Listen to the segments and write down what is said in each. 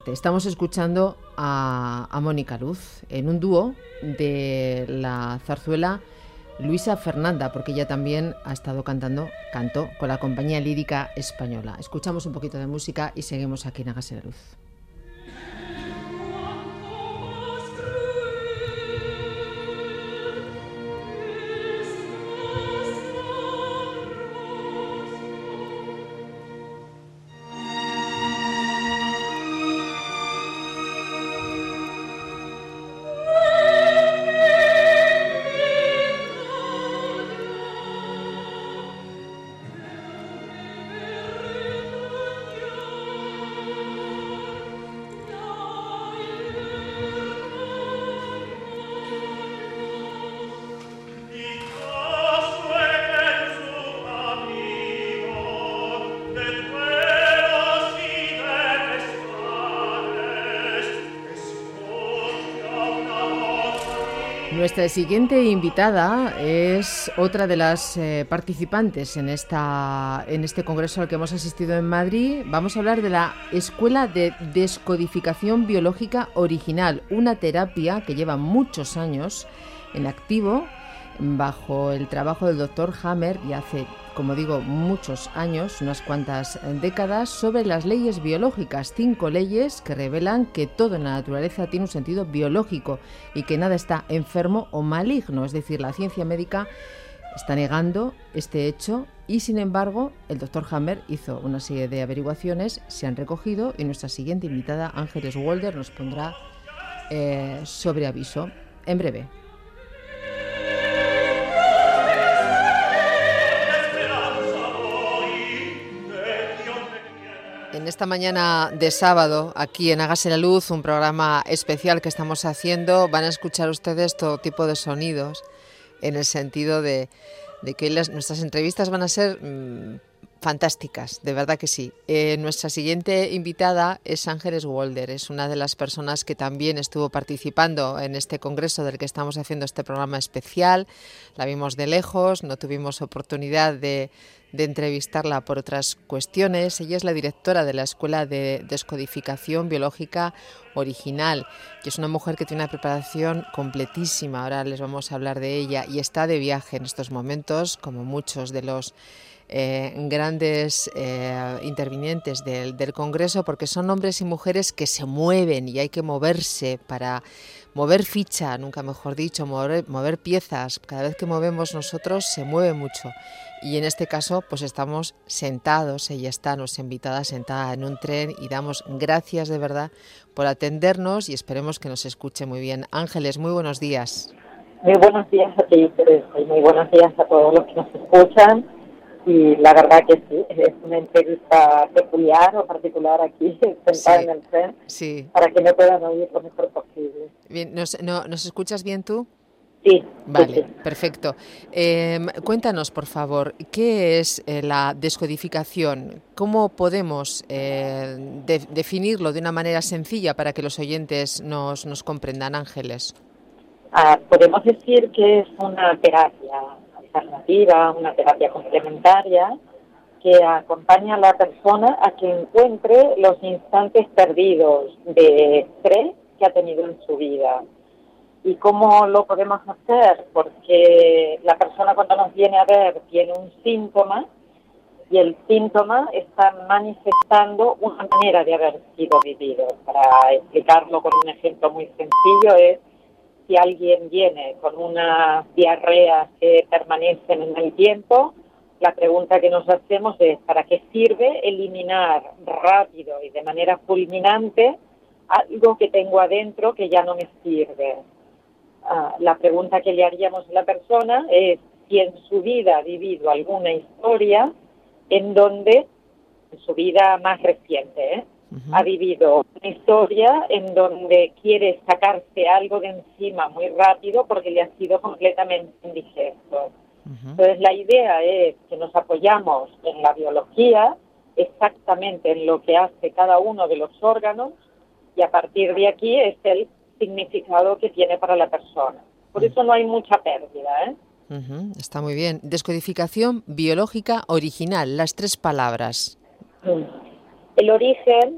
Estamos escuchando a Mónica Luz en un dúo de la zarzuela Luisa Fernanda, porque ella también ha estado cantó con la Compañía Lírica Española. Escuchamos un poquito de música y seguimos aquí en Hágase la Luz. Nuestra siguiente invitada es otra de las participantes en este congreso al que hemos asistido en Madrid. Vamos a hablar de la Escuela de Descodificación Biológica Original, una terapia que lleva muchos años en activo bajo el trabajo del Dr. Hammer y hace, como digo, muchos años, unas cuantas décadas, sobre las leyes biológicas, 5 leyes que revelan que todo en la naturaleza tiene un sentido biológico y que nada está enfermo o maligno, es decir, la ciencia médica está negando este hecho y, sin embargo, el Dr. Hammer hizo una serie de averiguaciones, se han recogido y nuestra siguiente invitada, Ángeles Walder, nos pondrá sobre aviso en breve. En esta mañana de sábado, aquí en Hágase la Luz, un programa especial que estamos haciendo, van a escuchar ustedes todo tipo de sonidos, en el sentido de que nuestras entrevistas van a ser fantásticas, de verdad que sí. Nuestra siguiente invitada es Ángeles Walder, es una de las personas que también estuvo participando en este congreso del que estamos haciendo este programa especial. La vimos de lejos, no tuvimos oportunidad de entrevistarla por otras cuestiones. Ella es la directora de la Escuela de Descodificación Biológica Original, que es una mujer que tiene una preparación completísima. Ahora les vamos a hablar de ella y está de viaje en estos momentos, como muchos de los grandes intervinientes del Congreso, porque son hombres y mujeres que se mueven y hay que moverse para mover ficha, nunca mejor dicho, mover piezas. Cada vez que movemos nosotros se mueve mucho. Y en este caso, pues estamos sentados, ella está, nuestra invitada, sentada en un tren y damos gracias de verdad por atendernos y esperemos que nos escuche muy bien. Ángeles, muy buenos días. Muy buenos días a ti, Teresa, y muy buenos días a todos los que nos escuchan. Y la verdad que sí, es una entrevista peculiar o particular aquí, sentada en el tren, sí, para que me puedan oír lo mejor posible. Bien, ¿nos escuchas bien tú? Sí. Vale, sí. Perfecto. Cuéntanos, por favor, ¿qué es la descodificación? ¿Cómo podemos definirlo de una manera sencilla para que los oyentes nos comprendan, Ángeles? Podemos decir que es una terapia alternativa, una terapia complementaria que acompaña a la persona a que encuentre los instantes perdidos de estrés que ha tenido en su vida. ¿Y cómo lo podemos hacer? Porque la persona cuando nos viene a ver tiene un síntoma y el síntoma está manifestando una manera de haber sido vivido. Para explicarlo con un ejemplo muy sencillo es: si alguien viene con unas diarreas que permanecen en el tiempo, la pregunta que nos hacemos es: ¿para qué sirve eliminar rápido y de manera fulminante algo que tengo adentro que ya no me sirve? La pregunta que le haríamos a la persona es si en su vida ha vivido alguna historia en donde, en su vida más reciente, ha vivido una historia en donde quiere sacarse algo de encima muy rápido porque le ha sido completamente indigesto. Entonces la idea es que nos apoyamos en la biología, exactamente en lo que hace cada uno de los órganos, y a partir de aquí es el significado que tiene para la persona. Por eso no hay mucha pérdida, Está muy bien. Descodificación biológica original, las 3 palabras. El origen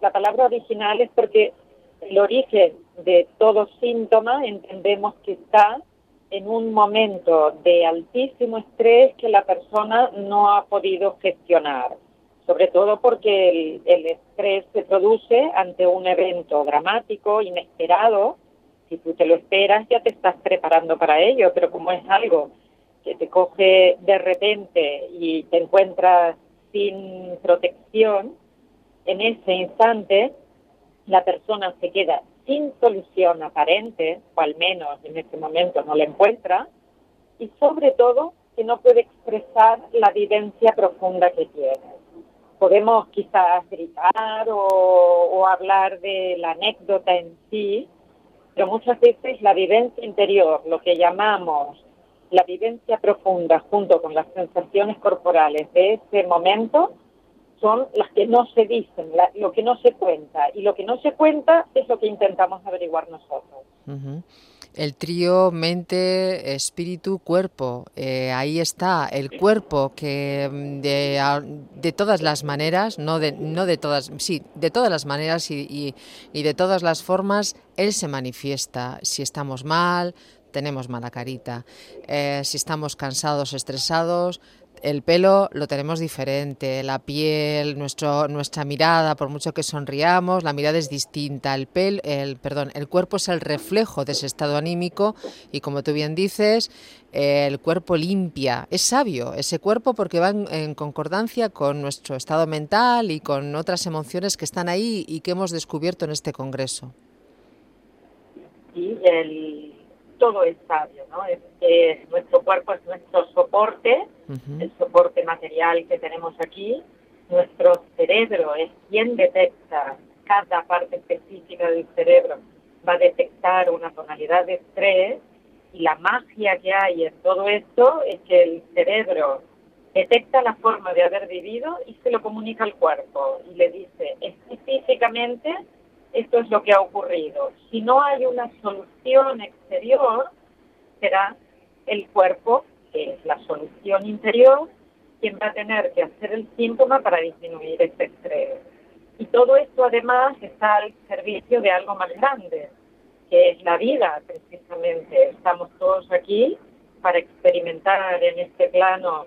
la palabra original es porque el origen de todo síntoma entendemos que está en un momento de altísimo estrés que la persona no ha podido gestionar, sobre todo porque el estrés se produce ante un evento dramático, inesperado. Si tú te lo esperas, ya te estás preparando para ello, pero como es algo que te coge de repente y te encuentras sin protección, en ese instante la persona se queda sin solución aparente, o al menos en este momento no la encuentra, y sobre todo que no puede expresar la vivencia profunda que tiene. Podemos quizás gritar o hablar de la anécdota en sí, pero muchas veces la vivencia interior, lo que llamamos la vivencia profunda junto con las sensaciones corporales de ese momento, son las que no se dicen, lo que no se cuenta. Y lo que no se cuenta es lo que intentamos averiguar nosotros. Uh-huh. El trío mente, espíritu, cuerpo. Ahí está el cuerpo que de todas las maneras, no de todas, sí, de todas las maneras y de todas las formas, él se manifiesta. Si estamos mal, tenemos mala carita. Si estamos cansados, estresados, el pelo lo tenemos diferente, la piel, nuestra mirada, por mucho que sonriamos, la mirada es distinta. El cuerpo es el reflejo de ese estado anímico y, como tú bien dices, el cuerpo limpia. Es sabio ese cuerpo porque va en concordancia con nuestro estado mental y con otras emociones que están ahí y que hemos descubierto en este congreso. Y todo es sabio, ¿no? Nuestro cuerpo es nuestro soporte, el soporte material que tenemos aquí. Nuestro cerebro es quien detecta, cada parte específica del cerebro va a detectar una tonalidad de estrés, y la magia que hay en todo esto es que el cerebro detecta la forma de haber vivido y se lo comunica al cuerpo y le dice específicamente: esto es lo que ha ocurrido. Si no hay una solución exterior, será el cuerpo, que es la solución interior, quien va a tener que hacer el síntoma para disminuir este estrés. Y todo esto además está al servicio de algo más grande, que es la vida, precisamente. Estamos todos aquí para experimentar en este plano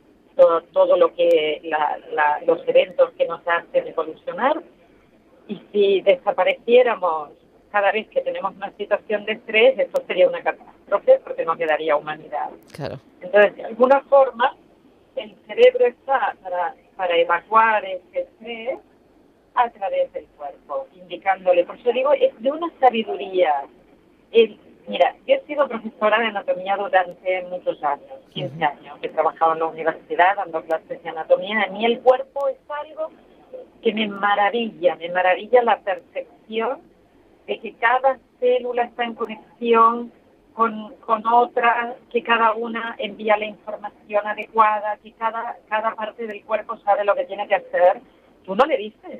todo lo que los eventos que nos hacen evolucionar. Y si desapareciéramos cada vez que tenemos una situación de estrés, esto sería una catástrofe porque no quedaría humanidad. Claro. Entonces, de alguna forma, el cerebro está para evacuar ese estrés a través del cuerpo, indicándole. Por eso digo, es de una sabiduría. Mira, yo he sido profesora de anatomía durante muchos años, 15 años. He trabajado en la universidad dando clases de anatomía. A mí el cuerpo es algo que me maravilla la percepción de que cada célula está en conexión con otra, que cada una envía la información adecuada, que cada parte del cuerpo sabe lo que tiene que hacer. Tú no le dices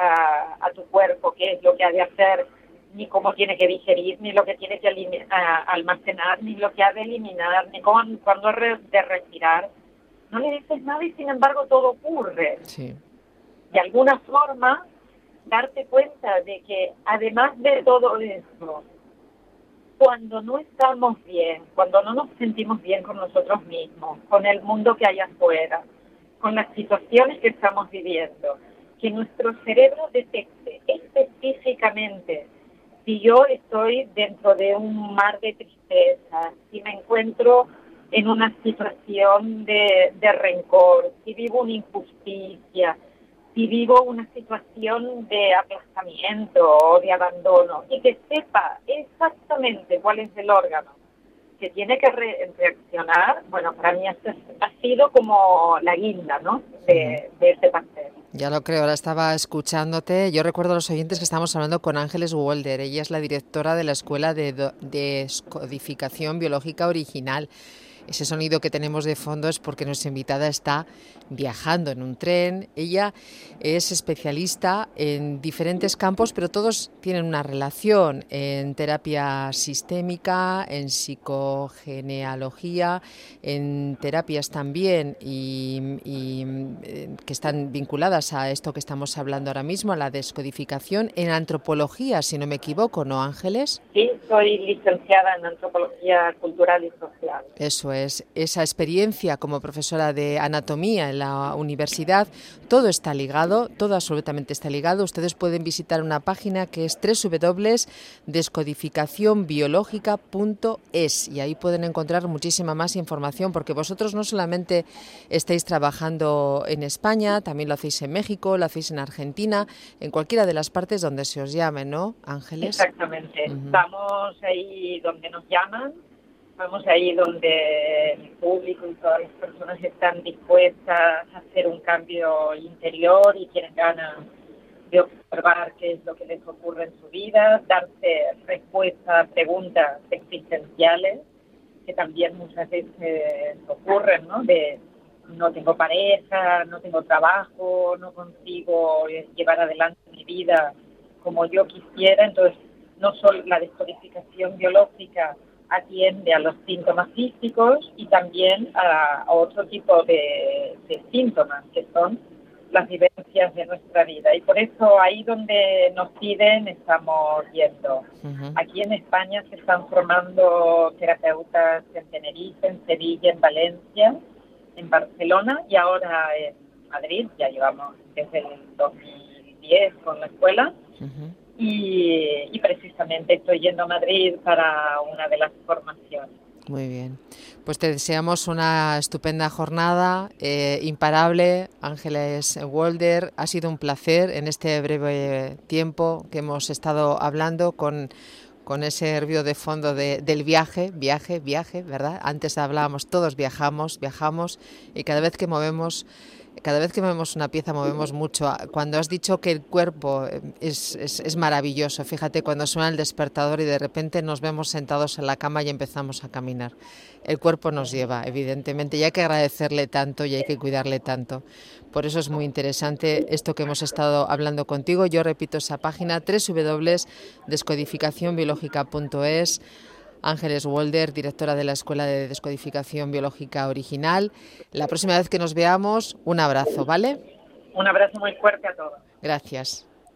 a tu cuerpo qué es lo que ha de hacer, ni cómo tiene que digerir, ni lo que tiene que almacenar, ni lo que ha de eliminar, ni cuándo ha de respirar. No le dices nada y sin embargo todo ocurre. Sí. De alguna forma, darte cuenta de que además de todo eso, cuando no estamos bien, cuando no nos sentimos bien con nosotros mismos, con el mundo que hay afuera, con las situaciones que estamos viviendo, que nuestro cerebro detecte específicamente si yo estoy dentro de un mar de tristeza, si me encuentro en una situación de rencor, si vivo una injusticia, si vivo una situación de aplastamiento o de abandono, y que sepa exactamente cuál es el órgano que tiene que reaccionar, bueno, para mí ha sido como la guinda, ¿no?, de ese pastel. Ya lo creo, ahora estaba escuchándote. Yo recuerdo a los oyentes que estamos hablando con Ángeles Wolder. Ella es la directora de la Escuela de Descodificación Biológica Original. Ese sonido que tenemos de fondo es porque nuestra invitada está viajando en un tren. Ella es especialista en diferentes campos, pero todos tienen una relación: en terapia sistémica, en psicogenealogía, en terapias también que están vinculadas a esto que estamos hablando ahora mismo, a la descodificación, en antropología, si no me equivoco, ¿no, Ángeles? Sí, soy licenciada en antropología cultural y social. Eso es, esa experiencia como profesora de anatomía en la universidad, todo está ligado, todo absolutamente está ligado. Ustedes pueden visitar una página que es www.descodificacionbiológica.es y ahí pueden encontrar muchísima más información, porque vosotros no solamente estáis trabajando en España, también lo hacéis en México, lo hacéis en Argentina, en cualquiera de las partes donde se os llame, ¿no, Ángeles? Exactamente, Estamos ahí donde nos llaman. Vamos ahí donde el público y todas las personas están dispuestas a hacer un cambio interior y tienen ganas de observar qué es lo que les ocurre en su vida, darse respuesta a preguntas existenciales que también muchas veces ocurren, ¿no? De no tengo pareja, no tengo trabajo, no consigo llevar adelante mi vida como yo quisiera. Entonces, no solo la descodificación biológica atiende a los síntomas físicos y también a otro tipo de síntomas, que son las vivencias de nuestra vida. Y por eso ahí donde nos piden estamos yendo. Aquí en España se están formando terapeutas en Tenerife, en Sevilla, en Valencia, en Barcelona y ahora en Madrid. Ya llevamos desde el 2010 con la escuela. Y precisamente estoy yendo a Madrid para una de las formaciones. Muy bien. Pues te deseamos una estupenda jornada, imparable, Ángeles Wolder. Ha sido un placer en este breve tiempo que hemos estado hablando con ese hervio de fondo del viaje, ¿verdad? Antes hablábamos, todos viajamos y cada vez que movemos una pieza movemos mucho. Cuando has dicho que el cuerpo es maravilloso, fíjate, cuando suena el despertador y de repente nos vemos sentados en la cama y empezamos a caminar. El cuerpo nos lleva, evidentemente, y hay que agradecerle tanto y hay que cuidarle tanto. Por eso es muy interesante esto que hemos estado hablando contigo. Yo repito esa página, www.descodificacionbiológica.es. Ángeles Wolder, directora de la Escuela de Descodificación Biológica Original. La próxima vez que nos veamos, un abrazo, ¿vale? Un abrazo muy fuerte a todos. Gracias.